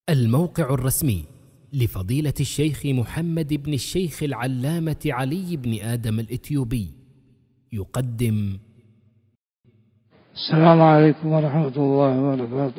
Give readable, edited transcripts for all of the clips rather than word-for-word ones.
الموقع الرسمي لفضيلة الشيخ محمد بن الشيخ العلامة علي بن آدم الإثيوبي يقدم. السلام عليكم ورحمة الله وبركاته.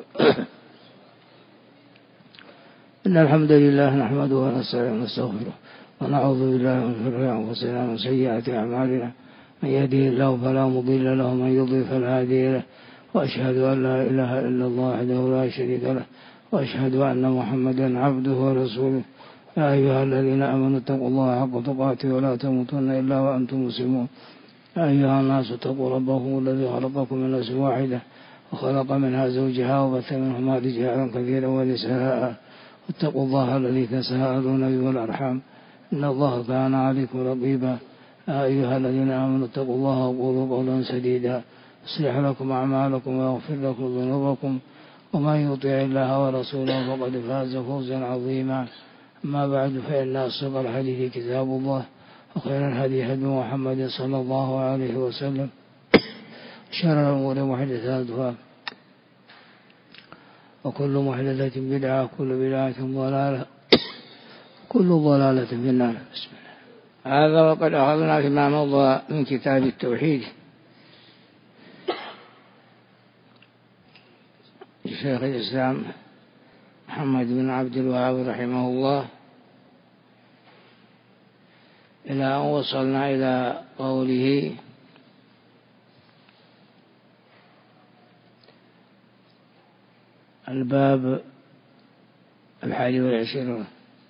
إن الحمد لله نحمده ونستعينه ونستغفره ونعوذ بالله من شرور أنفسنا ومن سيئات أعمالنا، من يهده الله فلا مضل له ومن يضلل فلا هادي له، وأشهد أن لا إله إلا الله وحده لا شريك له، وأشهد أن محمدا عبده ورسوله. يا أيها الذين آمنوا اتقوا الله حق تقاته ولا تموتن إلا وأنتم مسلمون. يا أيها الناس اتقوا ربكم الذي خلقكم من نفس واحدة وخلق منها زوجها وبث منهما رجالا كثيرا ونساء، واتقوا الله الذي تساءلون به والأرحام إن الله كان عليكم رقيبا. يا أيها الذين آمنوا اتقوا الله وقولوا قولا سديدا يصلح لكم أعمالكم ويغفر لكم ذنوبكم، ومن يطع الله ورسوله فقد فاز فوزا عظيما. أما بعد، فإن أصدق الحديث كتاب الله، وخير الهدي هدي محمد صلى الله عليه وسلم، شر الأمور محدثاتها، وكل محدثة بدعة، وكل بدعة ضلالة، كل ضلالة في النار. بسم الله. هذا وقد أخذنا فيما مضى من كتاب التوحيد شيخ الإسلام محمد بن عبد الوهاب رحمه الله، إلى أن وصلنا إلى قوله: الباب 21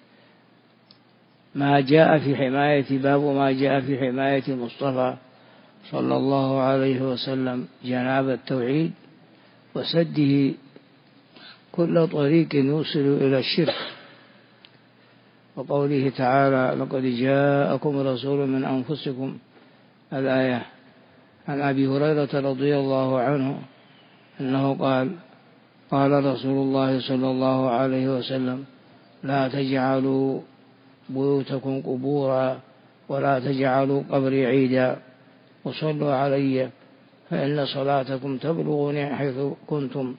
ما جاء في حماية باب ما جاء في حماية المصطفى صلى الله عليه وسلم جناب التوحيد وسده كل طريق يوصل إلى الشرك، وقوله تعالى: لقد جاءكم رسول من أنفسكم، الآية. عن أبي هريرة رضي الله عنه أنه قال: قال رسول الله صلى الله عليه وسلم: لا تجعلوا بيوتكم قبورا ولا تجعلوا قبري عيدا، وصلوا علي فإن صلاتكم تبلغني حيث كنتم.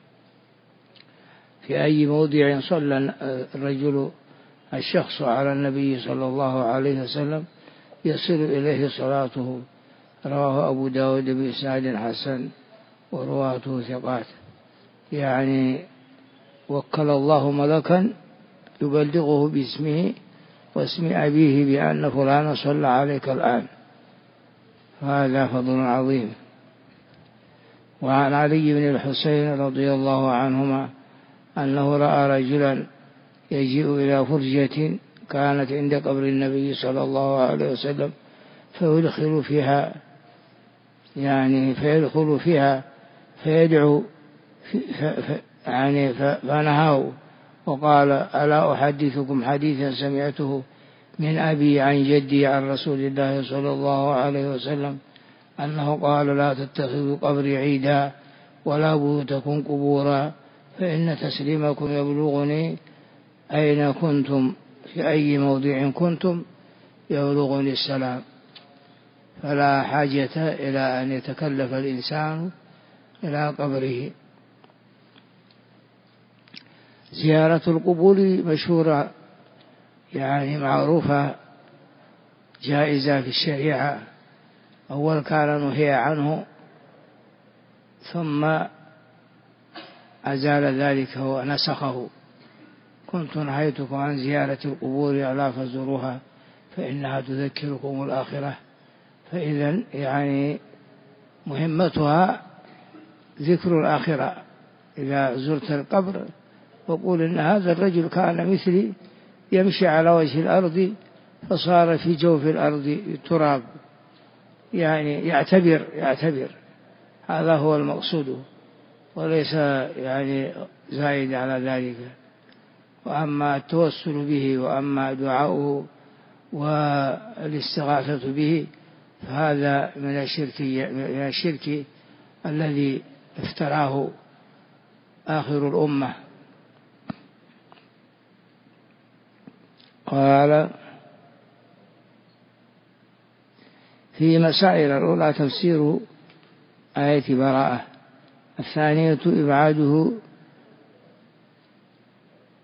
في أي موضع صلى الرجل الشخص على النبي صلى الله عليه وسلم يصل إليه صلاته. رواه أبو داود بإسناد حسن ورواته ثقات. يعني وكل الله ملكا يبلغه باسمه واسم أبيه بأن فلان صلى عليك الآن، هذا فضل عظيم. وعن علي بن الحسين رضي الله عنهما أنه رأى رجلا يجيء إلى فرجة كانت عند قبر النبي صلى الله عليه وسلم فيدخل فيها فيدعو فنهاه وقال: ألا أحدثكم حديثا سمعته من أبي عن جدي عن رسول الله صلى الله عليه وسلم أنه قال: لا تتخذوا قبري عيدا ولا بيوتكم قبورا، فإن تسليمكم يبلغني أين كنتم، في أي موضع كنتم يبلغني السلام. فلا حاجة إلى أن يتكلف الإنسان إلى قبره. زيارة القبور مشهورة، يعني معروفة، جائزة في الشريعة. أول كان نهي عنه ثم أزال ذلك ونسخه: كنت نهيتكم عن زيارة القبور ألا فزوروها فإنها تذكركم الآخرة. فإذا يعني مهمتها ذكر الآخرة. إذا زرت القبر وقول إن هذا الرجل كان مثلي يمشي على وجه الأرض فصار في جوف الأرض تراب، يعني يعتبر. هذا هو المقصود، وليس يعني زايد على ذلك. وأما التوسل به وأما دعاؤه والاستغاثة به فهذا من الشرك الذي افتراه آخر الأمة. قال: في مسائل: الأولى تفسير آية براءة، الثانية إبعاده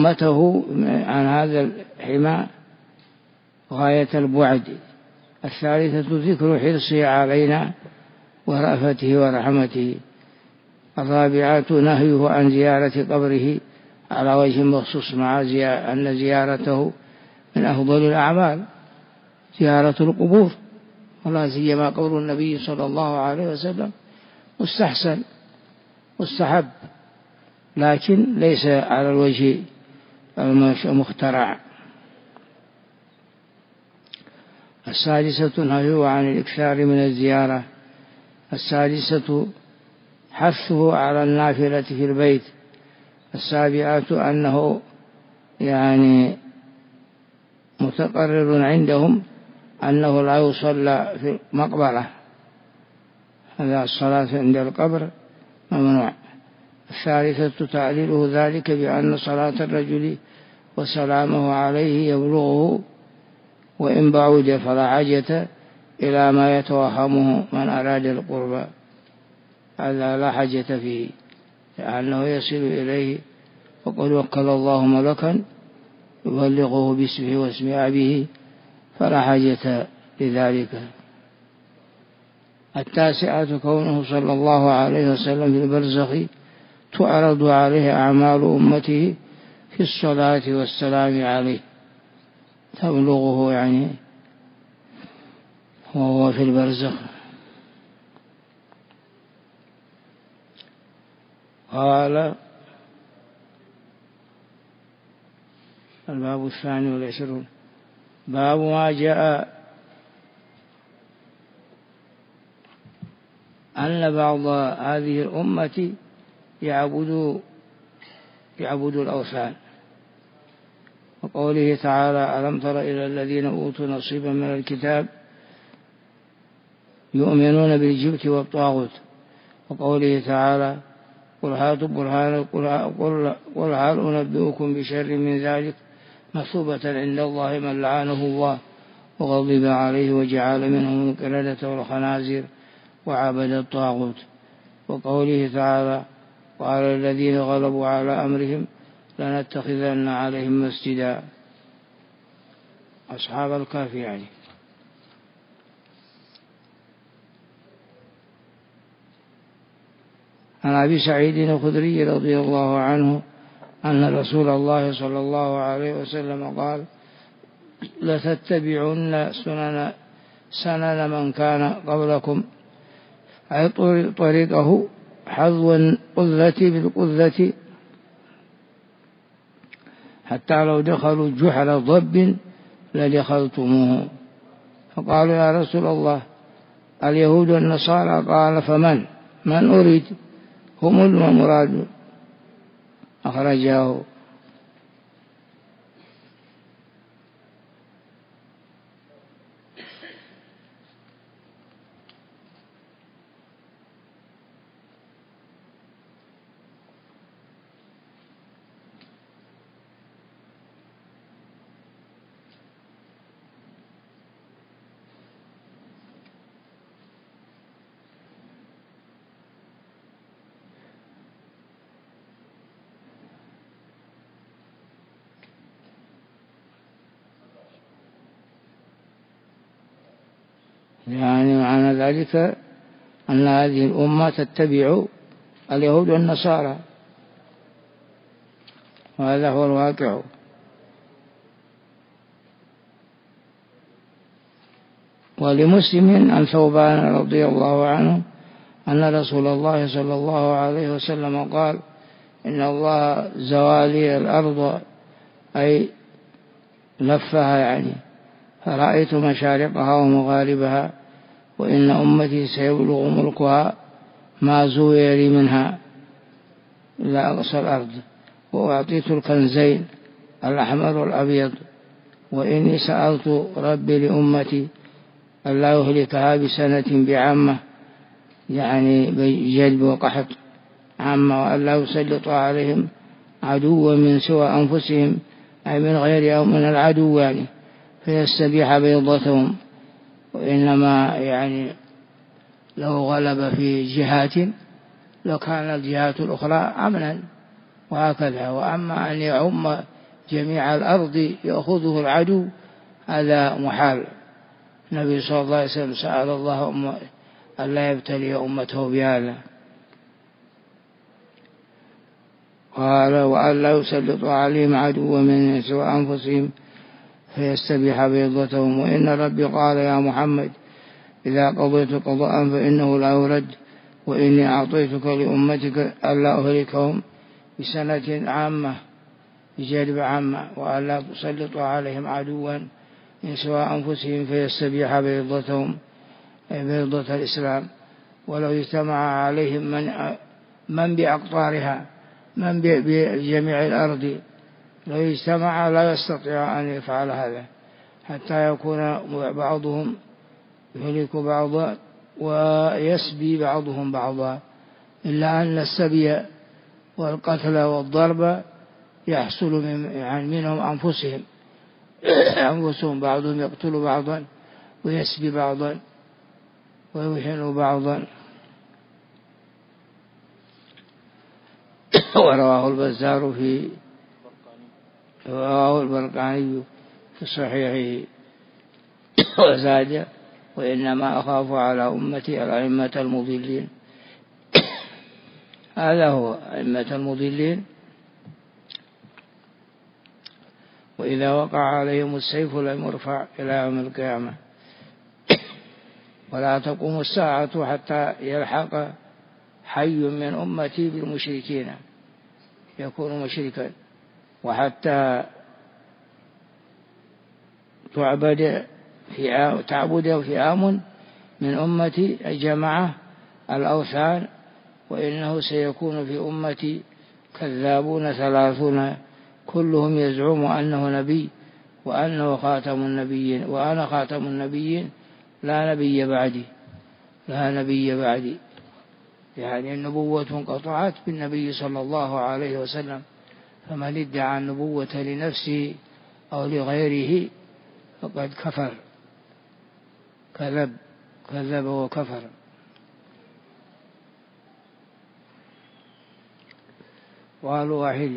أمته عن هذا الحمى غاية البعد. الثالثة ذكر حرصه علينا ورأفته ورحمته. الرابعة نهيه عن زيارة قبره على وجه مخصوص، مع أن زيارته من أفضل الأعمال زيارة القبور، ولا سيما قول النبي صلى الله عليه وسلم مستحسن مستحب، لكن ليس على الوجه المخترع. السادسة نهيه عن الإكثار من الزيارة. السادسة حثه على النافلة في البيت. السابعة أنه متقرر عندهم أنه لا يصلى في المقبرة، هذا الصلاة عند القبر ممنوع. الثالثة تعليله ذلك بأن صلاة الرجل وسلامه عليه يبلغه وإن بعد، فلا حاجة إلى ما يتوهمه من أراد القربى، هذا لا حاجة فيه لأنه يصل إليه. وقل وكل الله ملكا يبلغه باسمه واسم أبيه، فلا حاجة لذلك. التاسعة كونه صلى الله عليه وسلم في البرزخ تعرض عليه أعمال أمته في الصلاة والسلام عليه، تبلغه وهو في البرزخ. قال الباب 22 باب ما جاء أن بعض هذه الأمة يعبد الأوثان، وقوله تعالى ألم تر إلى الذين أوتوا نصيبا من الكتاب يؤمنون بالجبت والطاغوت، وقوله تعالى قل هاتوا برهانكم قل هل أنبئكم بشر من ذلك مثوبة عند الله من لعنه الله وغضب عليه وجعل منهم القردة والخنازير وعبد الطاغوت، وقوله تعالى وقال الذين غلبوا على أمرهم لنتخذن عليهم مسجدا، أصحاب الكهف عن أبي سعيد الخدري رضي الله عنه أن رسول الله صلى الله عليه وسلم قال لتتبعن سنن من كان قبلكم، أي طريقه حظو القذة بالقذة، حتى لو دخلوا جحر ضب لدخلتموه. فقالوا يا رسول الله اليهود والنصارى، قال فمن أريد؟ هم المراد. أخرجاه. معنى ذلك أن هذه الأمة تتبع اليهود والنصارى، وهذا هو الواقع. ولمسلم عن ثوبان رضي الله عنه أن رسول الله صلى الله عليه وسلم قال إن الله زوالي الأرض، أي لفها فرأيت مشارقها ومغاربها، وإن أمتي سيبلغ ملكها ما زوي لي منها إلى أقصى الأرض، وأعطيت الكنزين الأحمر والأبيض، وإني سألت ربي لأمتي ألا يهلكها بسنة بعامة، بجلب وقحط عامة، وألا يسلط عليهم عدوا من سوى أنفسهم، أي من غير أو من العدو فيستبيح بيضتهم، وإنما لو غلب في جهات لو كان الجهات الأخرى أمنا، وهكذا. وأما أن يعم جميع الأرض يأخذه العدو هذا محال. النبي صلى الله عليه وسلم سأل الله ألا يبتلي أمته بهذا. قال وألا يسلط عليهم عدوا من سوى أنفسهم فيستبيح بيضتهم. وإن ربي قال يا محمد إذا قضيت قضاء فإنه لا يرد، وإني أعطيتك لأمتك ألا أهلكهم بسنة عامة بجلب عامة، وألا تسلط عليهم عدوا من سوى أنفسهم فيستبيح بيضتهم بيضة الإسلام. ولو اجتمع عليهم من بأقطارها من بجميع الأرض لو اجتمع لا يستطيع أن يفعل هذا، حتى يكون بعضهم يهلك بعضا ويسبي بعضهم بعضا، إلا أن السبي والقتل والضرب يحصل منهم أنفسهم بعضهم يقتل بعضا ويسبي بعضا ويوهن بعضا. ورواه البزار رواه البرقاني في صحيحه وزاد وإنما أخاف على أمتي الأئمة المضلين. هذا هو أئمة المضلين. وإذا وقع عليهم السيف لم يرفع إلى يوم القيامة. ولا تقوم الساعة حتى يلحق حي من أمتي بالمشركين يكون مشركا، وحتى تعبد فئام من أمتي الجماعة الأوثان. وإنه سيكون في أمتي كذابون 30 كلهم يزعم أنه نبي وأنه خاتم النبيين وأنا خاتم النبيين لا نبي بعدي. يعني النبوة انقطعت بالنبي صلى الله عليه وسلم، فمن ادعى النبوة لنفسه أو لغيره فقد كفر، كذب وكفر. وقالوا واحد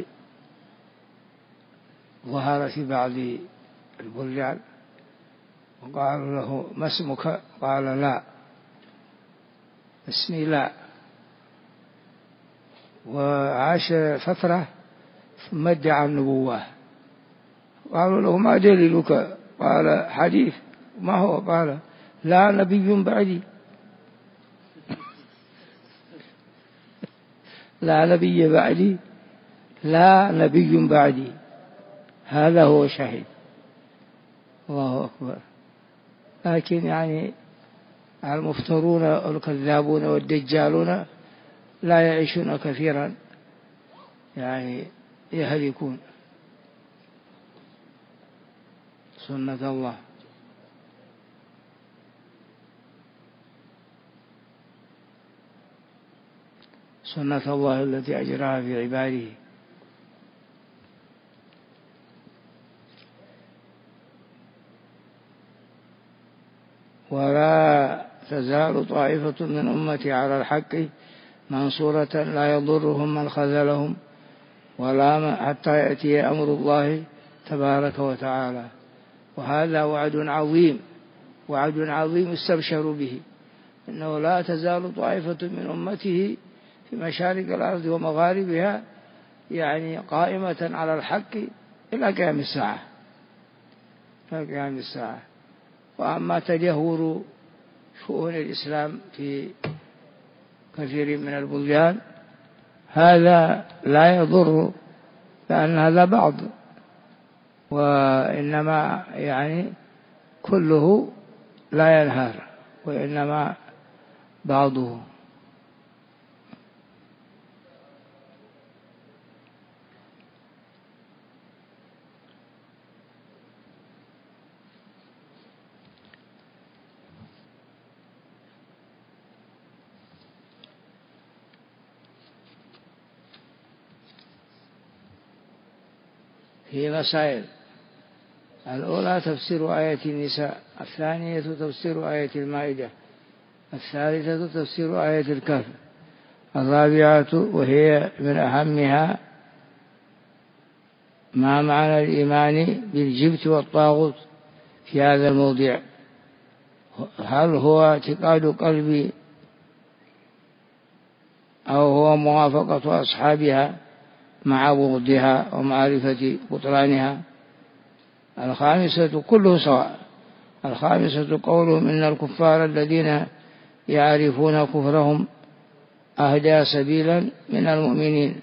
ظهر في بعض البلدان وقالوا له ما اسمك؟ قال لا، اسمي لا. وعاش فترة ثم ادعى النبوة. قالوا له ما دليلك؟ قال حديث. ما هو؟ قال لا نبي بعدي. لا نبي بعدي، لا نبي بعدي. هذا هو شهيد. الله أكبر. لكن يعني المفترون والكذابون والدجالون لا يعيشون كثيرا، يعني يهلكون. سنة الله. سنة الله التي أجراها في عباده. ولا تزال طائفة من أمتي على الحق منصورة لا يضرهم من خذلهم ولا حتى يأتي أمر الله تبارك وتعالى. وهذا وعد عظيم استبشروا به، إنه لا تزال طائفة من أمته في مشارق الأرض ومغاربها يعني قائمة على الحق إلى قيام الساعة. وأما تدهور شؤون الإسلام في كثير من البلدان هذا لا يضر، لأن هذا بعض، وإنما يعني كله لا ينهار وإنما بعضه. هي مسائل: الأولى تفسير آية النساء، الثانية تفسير آية المائدة، الثالثة تفسير آية الكهف، الرابعة وهي من أهمها ما معنى الإيمان بالجبت والطاغوت في هذا الموضع؟ هل هو اعتقاد قلبي أو هو موافقة أصحابها مع بغضها ومعرفة بطلانها؟ الخامسة كله سواء. الخامسة قولهم إن الكفار الذين يعرفون كفرهم أهدى سبيلا من المؤمنين.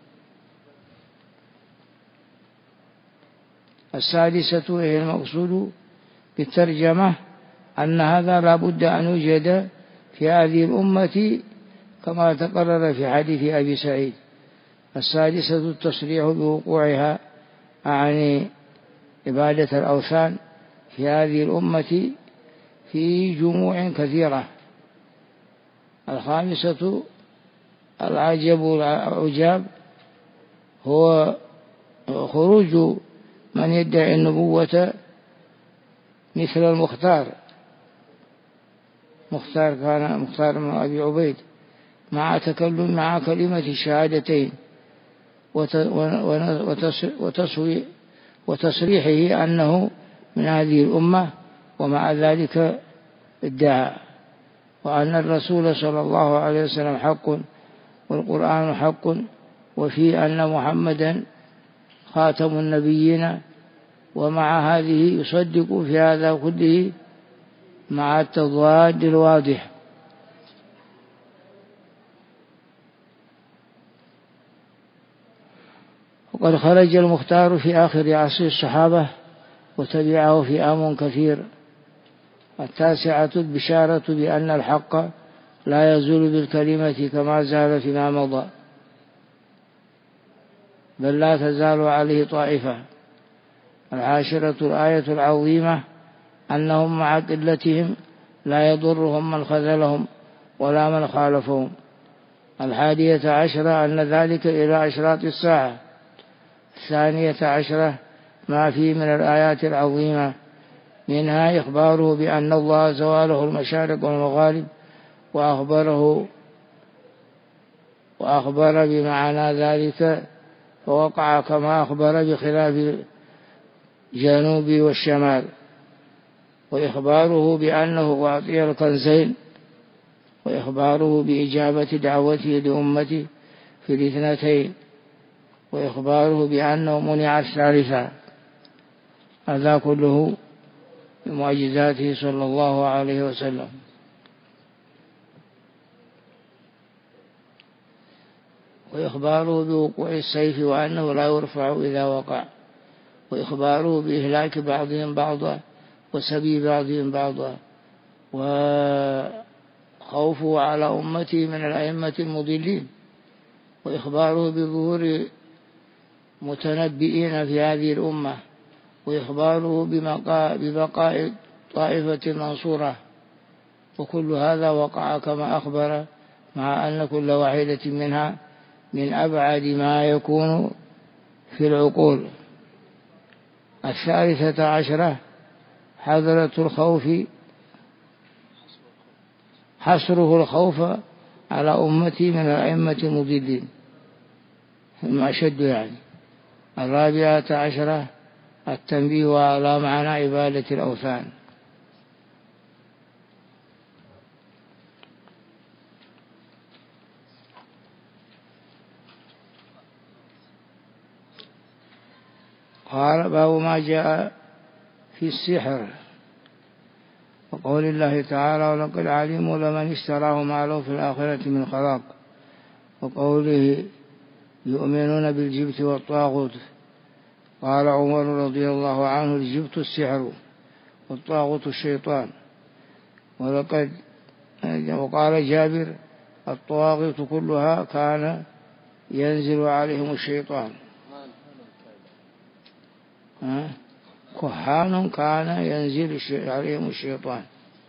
السادسة هي المقصود بالترجمة أن هذا لا بد أن يوجد في هذه الأمة كما تقرر في حديث أبي سعيد. السادسة التصريح بوقوعها عن عبادة الأوثان في هذه الأمة في جموع كثيرة. الخامسة العجب والعجاب هو خروج من يدعي النبوة مثل المختار بن أبي عبيد مع كلمة الشهادتين وتصريحه أنه من هذه الأمة، ومع ذلك ادعى وأن الرسول صلى الله عليه وسلم حق والقرآن حق، وفي أن محمدا خاتم النبيين، ومع هذه يصدق في هذا كله مع التضاد الواضح. وقد خرج المختار في آخر عصر الصحابة وتبعه فئام كثير. التاسعة البشارة بأن الحق لا يزول بالكلمة كما زال فيما مضى، بل لا تزال عليه طائفة. العاشرة الآية العظيمة أنهم مع قلتهم لا يضرهم من خذلهم ولا من خالفهم. الحادية عشرة أن ذلك إلى أشراط الساعة. الثانية عشرة ما فيه من الآيات العظيمة، منها إخباره بأن الله زواله المشارق والمغارب، وأخبر بمعنى ذلك فوقع كما أخبر بخلاف الجنوب والشمال، وإخباره بأنه أعطي الكنزين، وإخباره بإجابة دعوته لأمته في الاثنتين، وإخباره بأنه منع الثالثة. هذا كله بمعجزاته صلى الله عليه وسلم. وإخباره بوقوع السيف وأنه لا يرفع إذا وقع، وإخباره بإهلاك بعضهم بعضا وسبي بعضهم بعضا، وخوفه على أمته من الأئمة المضلين، وإخباره بظهور متنبئين في هذه الأمة، وإخباره ببقاء طائفة منصورة. وكل هذا وقع كما أخبر، مع أن كل واحدة منها من أبعد ما يكون في العقول. الثالثة عشرة حضرة الخوف، حصره الخوف على أمتي من الأئمة المضلين ثم أشد يعني. الرابعة عشرة التنبيه على معنى عبادة الأوثان. قال باب ما جاء في السحر، وقول الله تعالى ولقد علموا لمن اشتراه ما له في الآخرة من خلاق، وقوله يؤمنون بالجبت والطاغوت. قال عمر رضي الله عنه الجبت السحر والطاغوت الشيطان. وقال جابر الطواغيت كلها كان ينزل عليهم الشيطان، كهان كان ينزل عليهم الشيطان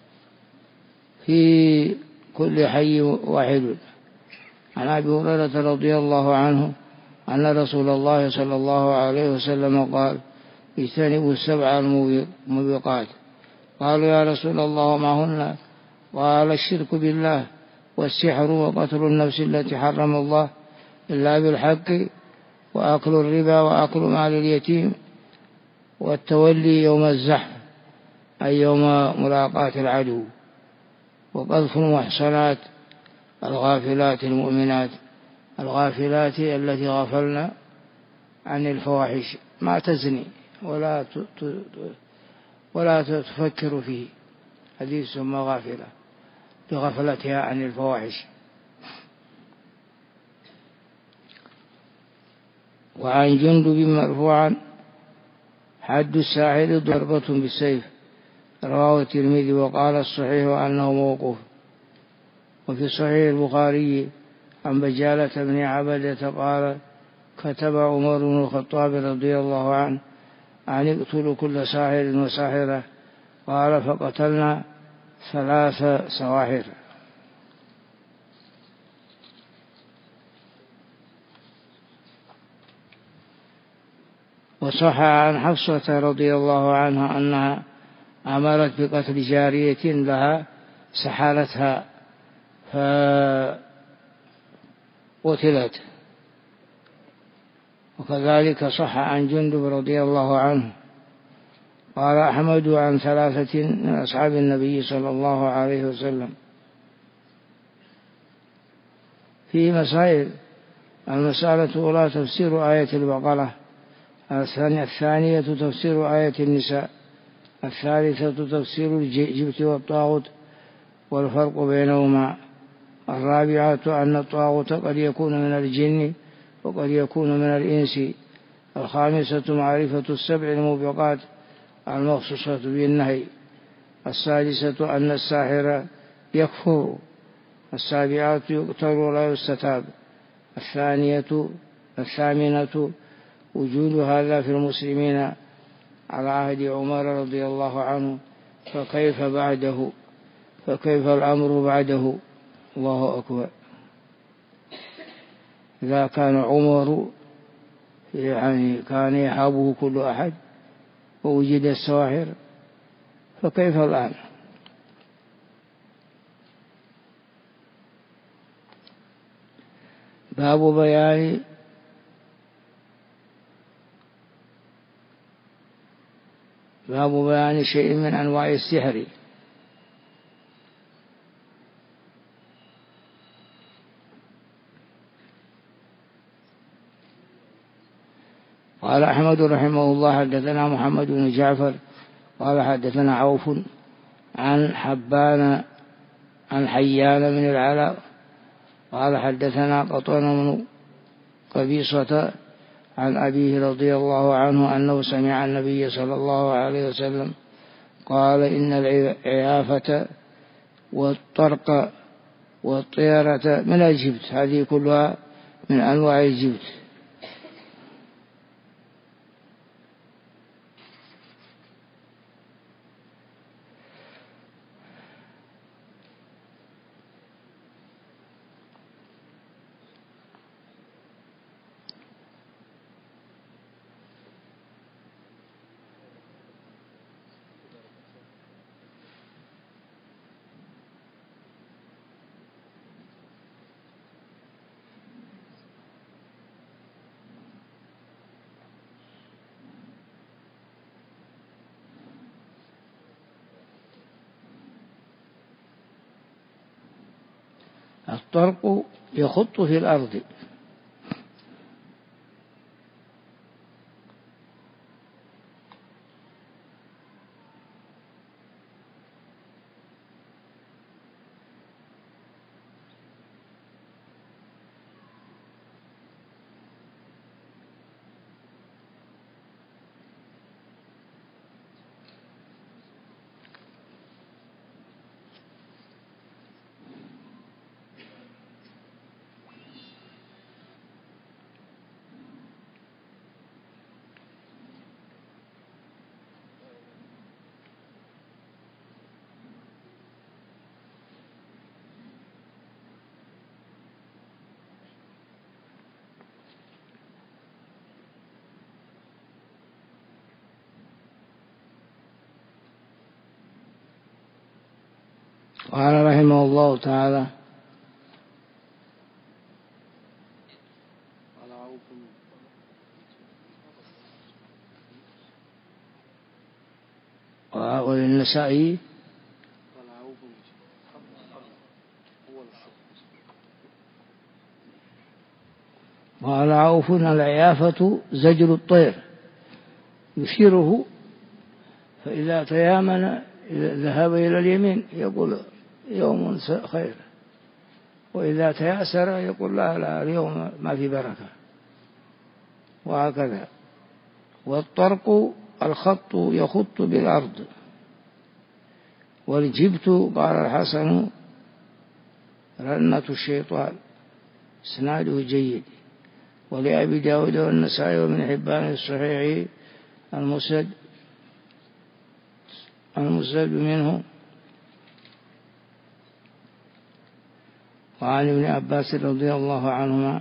في كل حي واحد. عن أبي هريرة رضي الله عنه أن رسول الله صلى الله عليه وسلم قال اجتنبوا السبع الموبقات. قالوا يا رسول الله ما هن؟ قال الشرك بالله والسحر وقتل النفس التي حرم الله إلا بالحق وأكل الربا وأكل مال اليتيم والتولي يوم الزحف أي يوم ملاقاة العدو وقذف المحصنات الغافلات المؤمنات الغافلات التي غفلن عن الفواحش ما تزني ولا تفكر فيه حديث ثم غافلة لغفلتها عن الفواحش. وعن جندب مرفوعا حد الساحر ضربة بالسيف رواه الترمذي وقال الصحيح أنه موقوف. وفي صحيح البخاري عن بجالة بن عبدة قال كتب عمر بن الخطاب رضي الله عنه أن اقتلوا كل ساحر وساحرة قال فقتلنا 3 سواحر. وصح عن حفصة رضي الله عنها أنها أمرت بقتل جارية لها سحرتها فقتلت. وكذلك صح عن جندب رضي الله عنه قال أحمد عن 3 من أصحاب النبي صلى الله عليه وسلم. في مسائل: المسألة الأولى تفسير آية البقرة، الثانية تفسير آية النساء، الثالثة تفسير الجبت والطاغوت والفرق بينهما، الرابعة أن الطاغوت قد يكون من الجن وقد يكون من الإنس، الخامسة معرفة 7 الموبقات المخصوصة بالنهي، السادسة أن الساحر يكفر، السابعة يقتل ولا يستتاب، الثامنة وجود هذا في المسلمين على عهد عمر رضي الله عنه، فكيف الأمر بعده؟ الله أكبر. إذا كان عمر يعني كان يحابه كل أحد ووجد السواحر فكيف الآن؟ باب بيان شيء من أنواع السحر. قال أحمد رحمه الله حدثنا محمد بن جعفر قال حدثنا عوف عن حيان من العلاء قال حدثنا قطن بن قبيصة عن أبيه رضي الله عنه أنه سمع النبي صلى الله عليه وسلم قال إن العيافة والطرق والطيرة من الجبت، هذه كلها من أنواع الجبت. الطرق يخط في الأرض، قال رحمه الله تعالى وللنسائي قال عوف العيافة زجر الطير يشيره، فإذا تيامن إذا ذهب إلى اليمين يقول يوم خير، وإذا تيأسر يقول لا اليوم ما في بركة، وهكذا. والطرق الخط يخط بالأرض. والجبت قال الحسن رنة الشيطان، اسناده جيد. ولأبي داود والنسائي وابن حبان الصحيح المسد منه. وعن ابن عباس رضي الله عنهما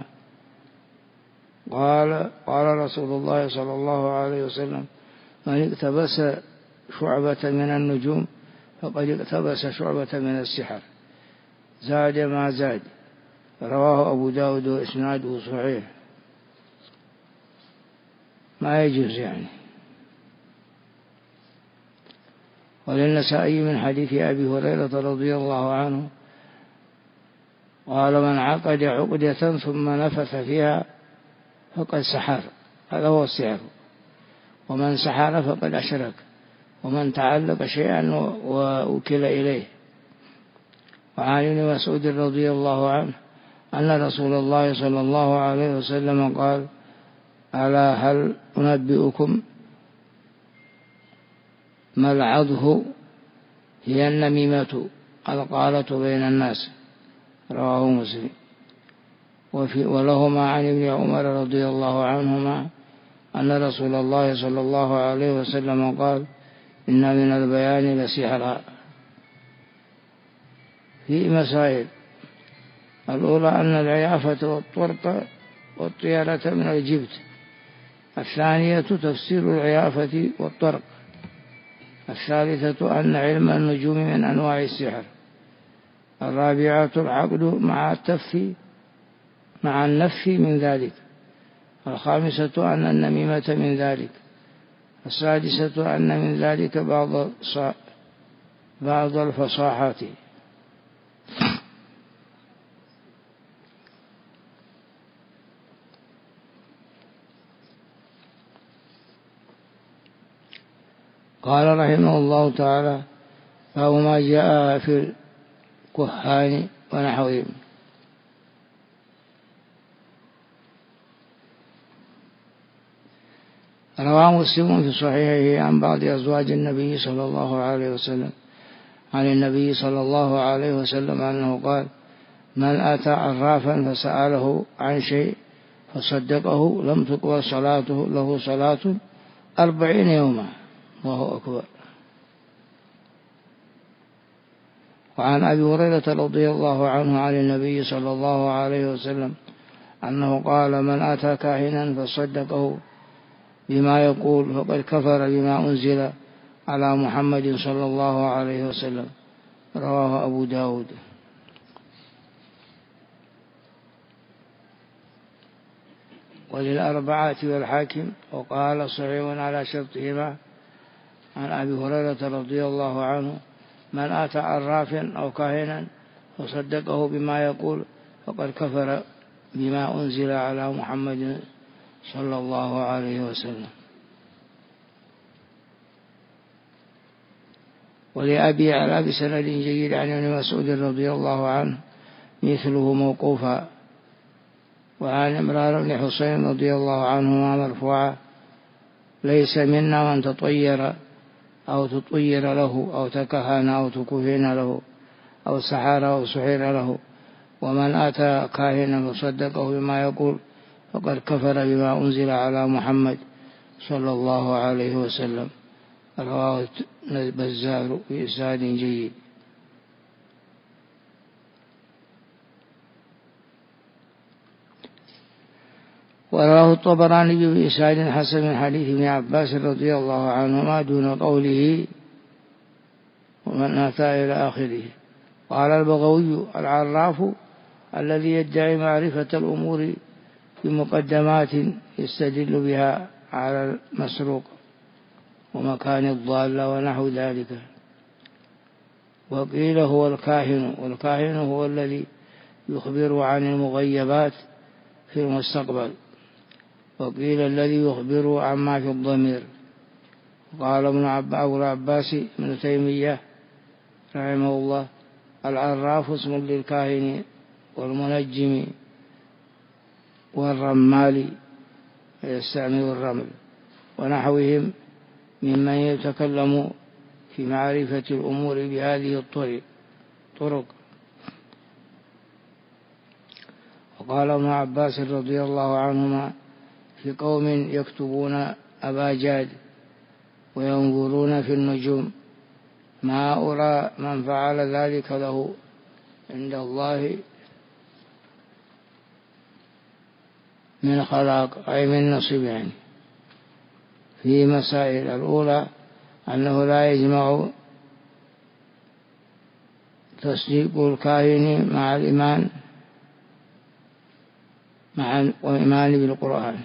قال رسول الله صلى الله عليه وسلم من اقتبس شعبة من النجوم فقد اقتبس شعبة من السحر، زاد ما زاد. رواه أبو داود وإسناده صحيح. ما يجوز يعني. وللنسائي من حديث أبي هريرة رضي الله عنه قال من عقد عقدة ثم نفث فيها فقد سحر، هذا هو السحر. ومن سحر فقد أشرك، ومن تعلق شيئا ووكل إليه. وعن ابن مسعود رضي الله عنه أن رسول الله صلى الله عليه وسلم قال ألا هل أنبئكم ما العضه؟ هي النميمة القالة بين الناس. رواه مسلم. ولهما عن ابن عمر رضي الله عنهما أن رسول الله صلى الله عليه وسلم قال إن من البيان لسحرا. في مسائل: الأولى أن العيافة والطرق والطيرة من الجبت. الثانية تفسير العيافة والطرق. الثالثة أن علم النجوم من أنواع السحر. الرابعة العقد مع النفي من ذلك. الخامسة أن النميمة من ذلك. السادسة أن من ذلك بعض الفصاحات. قال رحمه الله تعالى: باب ما جاء في الكهان ونحوهم. رواه مسلم في صحيحه عن بعض أزواج النبي صلى الله عليه وسلم عن النبي صلى الله عليه وسلم أنه قال: من أتى عرافا فسأله عن شيء فصدقه لم تقبل صلاته له صلاة 40 يوما. الله أكبر. وعن أبي هريرة رضي الله عنه عن النبي صلى الله عليه وسلم أنه قال: من أتى كاهنا فصدقه بما يقول فقد كفر بما أنزل على محمد صلى الله عليه وسلم. رواه أبو داود. وللأربعة والحاكم وقال صحيح على شرطهما عن أبي هريرة رضي الله عنه: من أتى عرافا أو كاهنا فصدقه بما يقول فقد كفر بما أنزل على محمد صلى الله عليه وسلم. ولأبي على بسند جيد عن ابن مسعود رضي الله عنه مثله موقوفا. وعن عمران بن حسين رضي الله عنهما مرفوعا: ليس منا من تطير أو تطير له أو تكهن أو تكهن له أو سحر أو سحر له، ومن أتى كاهنا فصدقه بما يقول فقد كفر بما أنزل على محمد صلى الله عليه وسلم. رواه البزار بإسناد جيد. ورواه الطبراني بإسناد حسن من حديث ابن عباس رضي الله عنهما دون قوله ومن أتى إلى آخره. قال البغوي: العراف الذي يدعي معرفة الأمور بمقدمات يستدل بها على المسروق. ومكان الضالة ونحو ذلك. وقيل هو الكاهن، والكاهن هو الذي يخبر عن المغيبات في المستقبل، وقيل الذي يخبر عما في الضمير. قال أبو العباس ابن تيمية رحمه الله: العراف اسم للكاهن والمنجم والرمال يستعمل الرمل ونحوهم ممن يتكلم في معرفة الأمور بهذه الطرق. وقال ابن عباس رضي الله عنهما في قوم يكتبون أباجاد وينظرون في النجوم: ما أرى من فعل ذلك له عند الله من خلاق، أي من نصيب. يعني في مسائل: الأولى أنه لا يجمع تصديق الكاهن مع الإيمان وإيمان بالقرآن.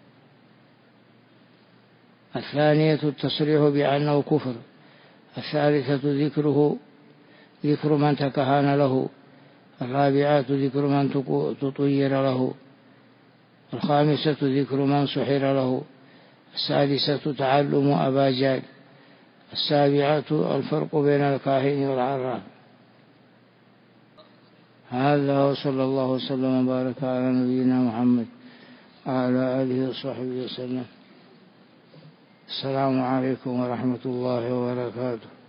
الثانية التصريح بأنه كفر. الثالثة ذكر من تكهن له. الرابعة ذكر من تطير له. الخامسة ذكر من سحر له. السادسة تعلم أباجاد. السابعة الفرق بين الكاهن والعراف. هذا وصلى الله وسلم وبارك على نبينا محمد وعلى آله وصحبه وسلم. السلام عليكم ورحمة الله وبركاته.